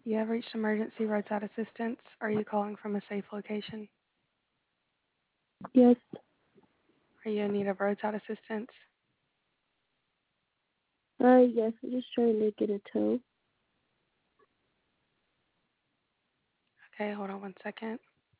You have reached emergency roadside assistance. Are you calling from a safe location? Yes. Are you in need of roadside assistance? Yes, I'm just trying to get a tow. Okay, hold on 1 second.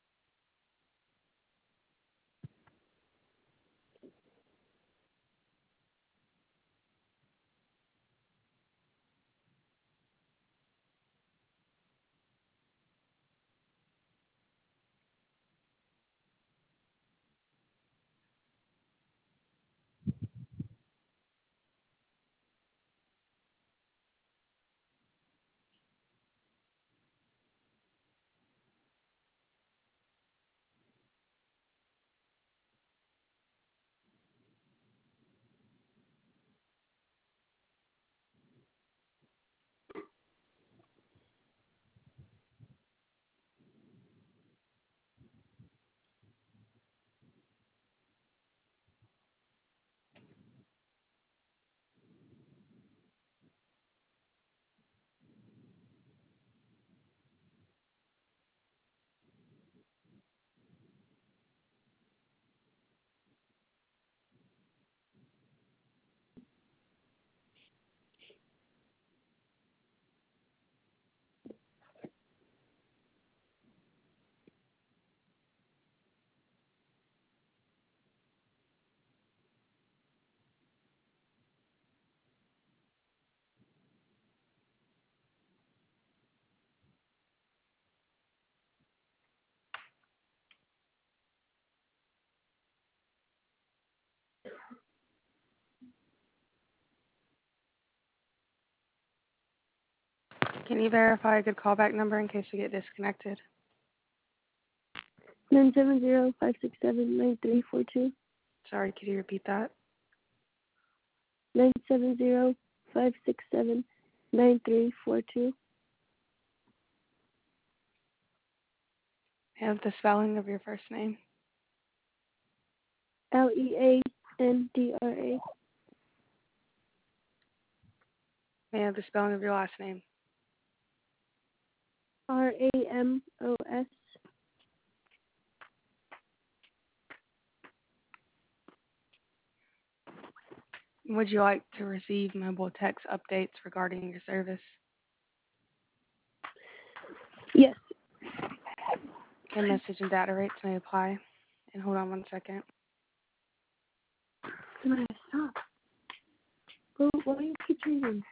Can you verify a good callback number in case we get disconnected? 970-567-9342. Sorry, could you repeat that? 970-567-9342. I have the spelling of your first name. Leandra. May I have the spelling of your last name? Ramos. Would you like to receive mobile text updates regarding your service? Yes. Okay, message and data rates may apply. And hold on 1 second. Stop. Why do you keep changing?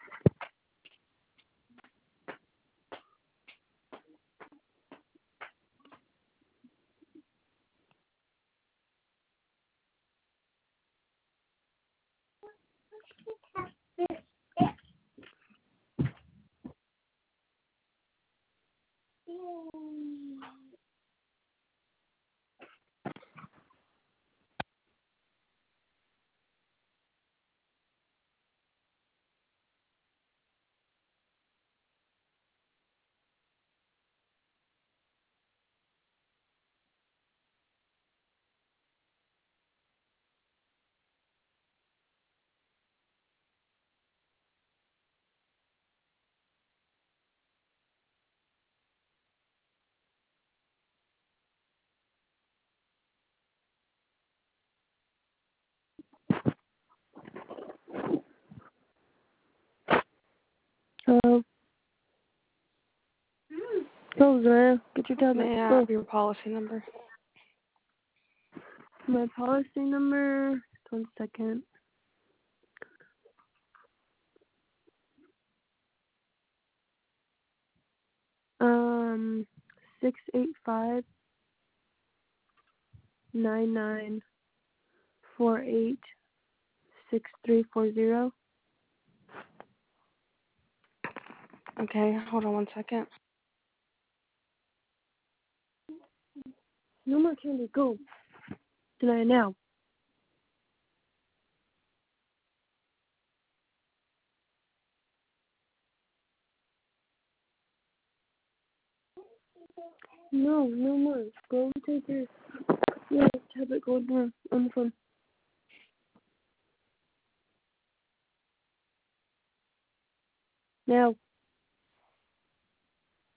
Hello. Go, Zara. Get your tablet. May I Go. have your policy number? My policy number. 1 second. 685-9948-6340. Okay, hold on 1 second. No more candy. Go. Tonight now. No more. Go take your tablet. Go on the phone. Now.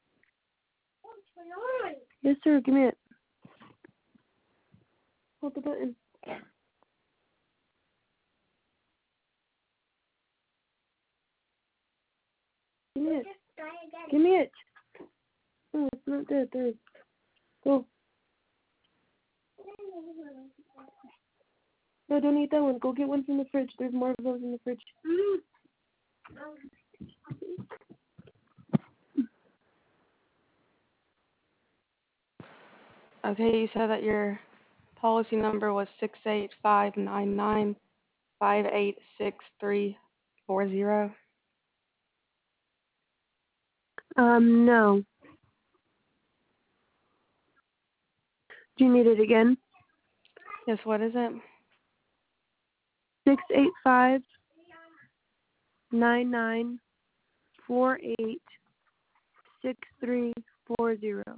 Yes, sir. Give me it. Hold the button. Give me it. Give me it. Oh, it's not dead. There. Go. No, don't eat that one. Go get one from the fridge. There's more of those in the fridge. Okay, you said that your policy number was 68599586340. No. Do you need it again? Yes, what is it? 68599486340.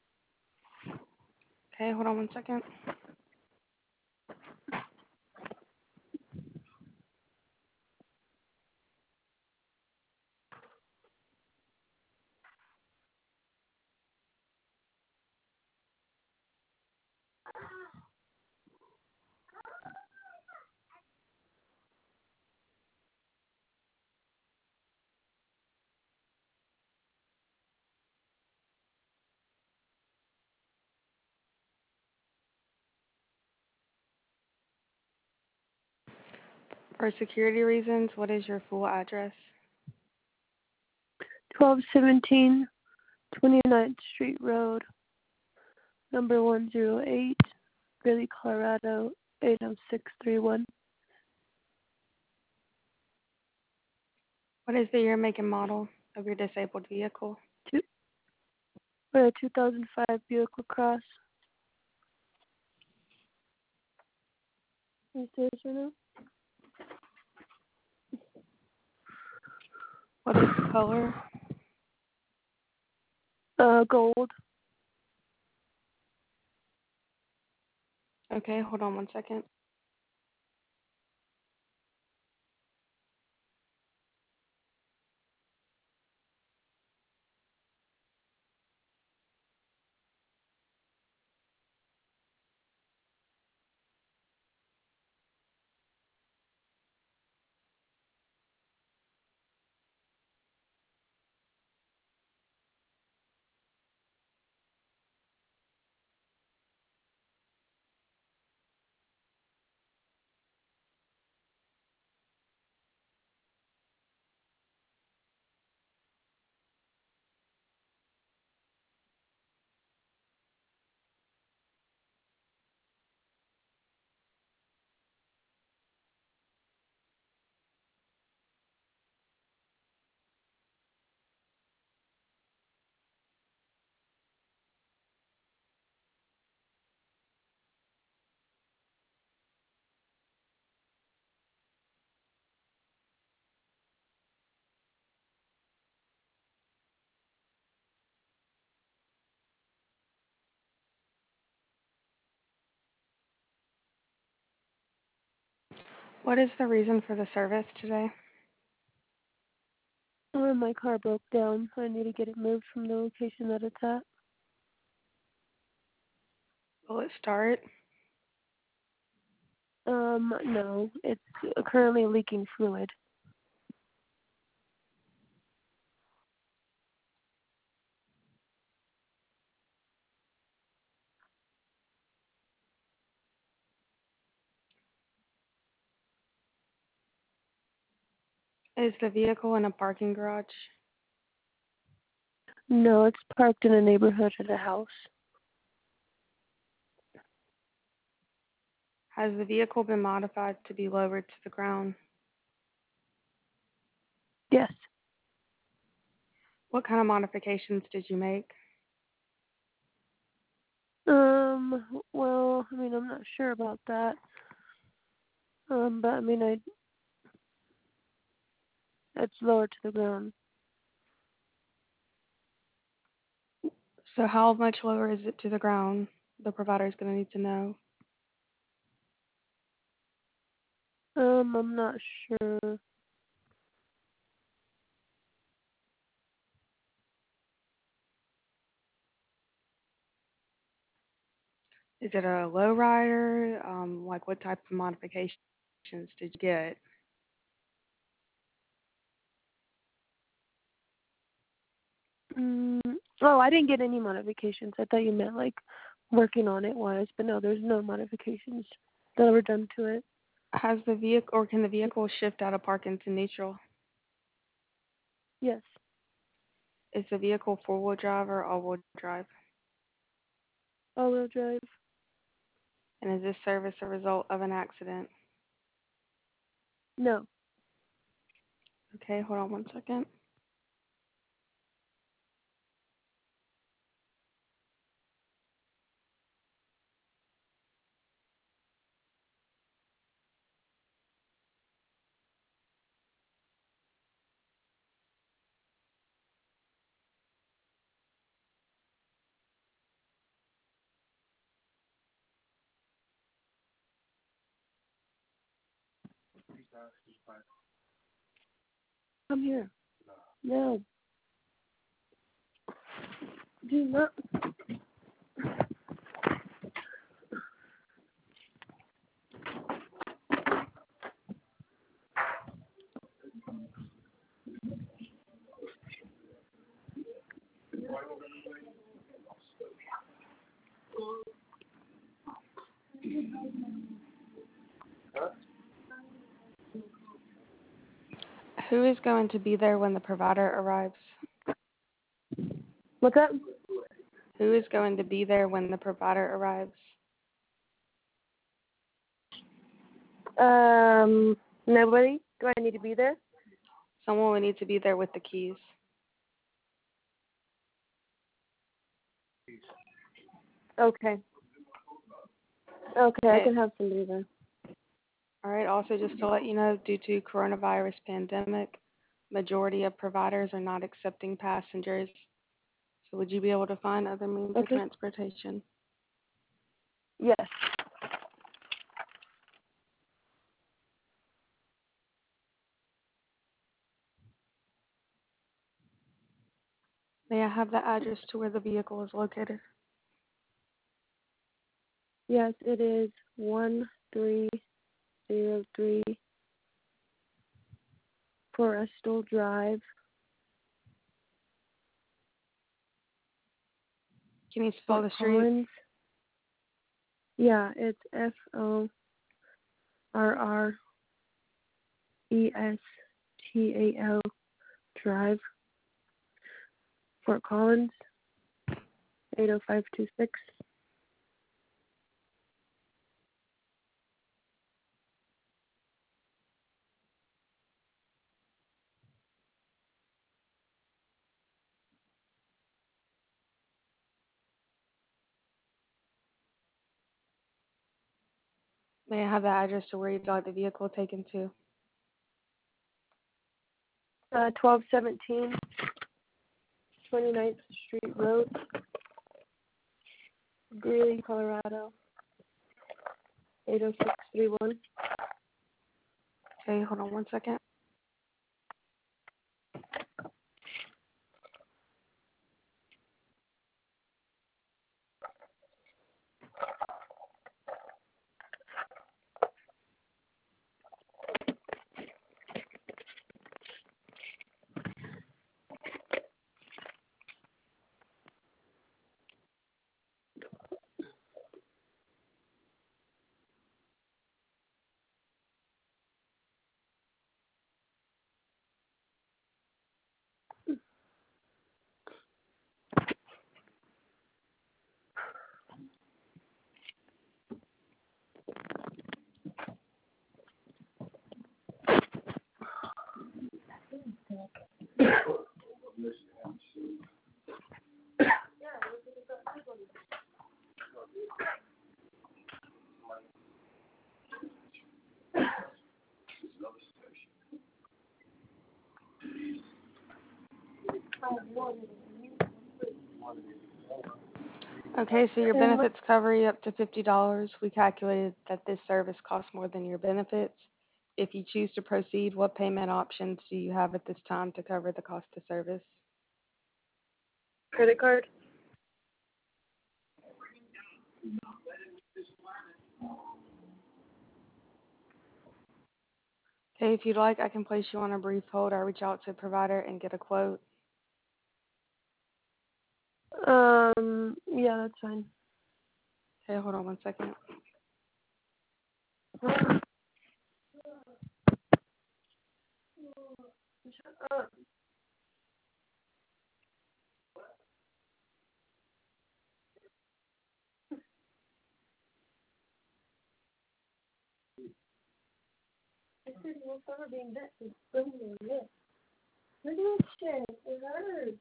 Okay, hold on one second. For security reasons, what is your full address? 1217 29th Street Road, number 108, Greeley, Colorado 80631. What is the year, make, and model of your disabled vehicle? For a 2005 Vehicle Cross. Can you say this right now? What is the color? Gold. Okay, hold on one second. What is the reason for the service today? My car broke down. I need to get it moved from the location that it's at. Will it start? No. It's currently leaking fluid. Is the vehicle in a parking garage? No, it's parked in a neighborhood at a house. Has the vehicle been modified to be lowered to the ground? Yes. What kind of modifications did you make? Well, I mean, I'm not sure about that. But I mean, it's lower to the ground. So how much lower is it to the ground? The provider is going to need to know. I'm not sure. Is it a lowrider? Like what type of modifications did you get? Mm, oh, I didn't get any modifications. I thought you meant like working on it was, but no, there's no modifications that were done to it. Has the vehicle or can the vehicle shift out of park into neutral? Yes, Is the vehicle four-wheel drive or all-wheel drive? all-wheel drive. And is this service a result of an accident? No. Okay, hold on one second. Come here. No. Do not. Who is going to be there when the provider arrives? What's that? Who is going to be there when the provider arrives? Nobody. Do I need to be there? Someone will need to be there with the keys. Okay. Okay, I Okay. can have somebody there. All right. Also, just to let you know, due to coronavirus pandemic, majority of providers are not accepting passengers. So would you be able to find other means of Okay. transportation? Yes. May I have the address to where the vehicle is located? Yes, it is 1303 Forestal Drive, Can you spell Fort the street? Collins. Yeah, it's FORRESTAL Drive, Fort Collins, 80526. May I have the address to where you'd like the vehicle taken to? 1217 29th Street Road, Greeley, Colorado, 80631. Okay, hold on one second. Okay, so your And benefits cover you up to $50. We calculated that this service costs more than your benefits. If you choose to proceed, what payment options do you have at this time to cover the cost of service? credit card. Hey, if you'd like, I can place you on a brief hold. I'll reach out to a provider and get a quote. Yeah, that's fine. Hey, hold on 1 second. I said you won't start being that. It's bringing your lip. Look at that shit. It hurts.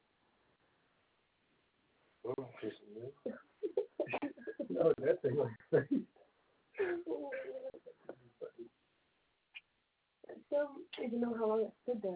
No, that thing like face. I still don't even know how long I stood there.